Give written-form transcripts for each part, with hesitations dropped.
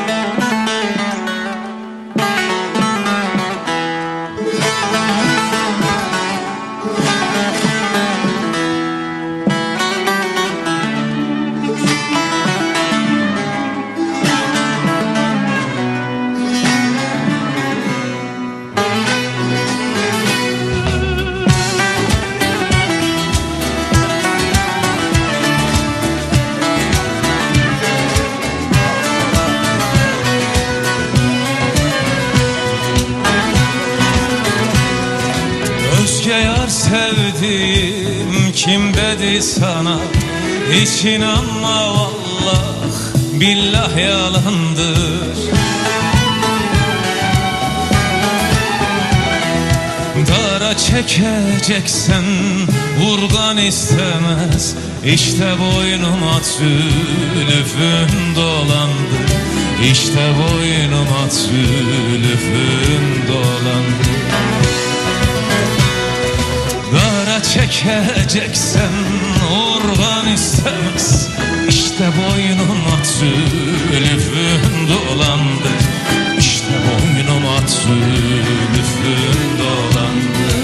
Özge yar sevdiğim kim dedi sana? Hiç inanma vallah billah yalandır. Dara çekeceksen urgan istemez. İşte boynuma zülfün dolandı. İşte boynuma zülfün dolandı. Dara çekeceksen urgan istemez. İşte boynuma zülfün dolandı. İşte boynuma zülfün dolandı.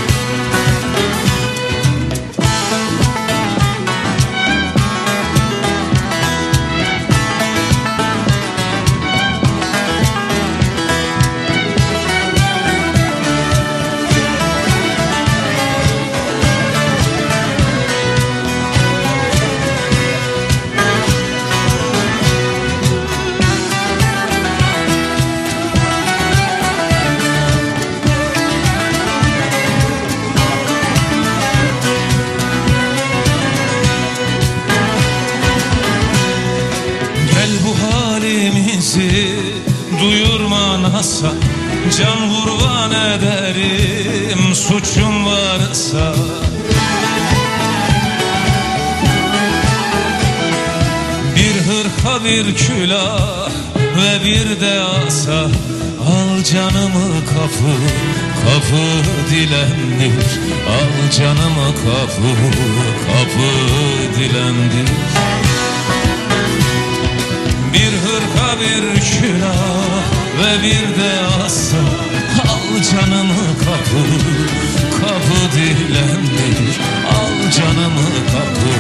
Duyurma nasa, can kurban ederim suçum varsa. Bir hırka bir külah ve bir de asa, al canımı kapı kapı dilendir. Al canımı kapı kapı dilendir. Bir hırka bir külah ve bir de asa, al canımı kapı kapı dilendir. Al canımı kapı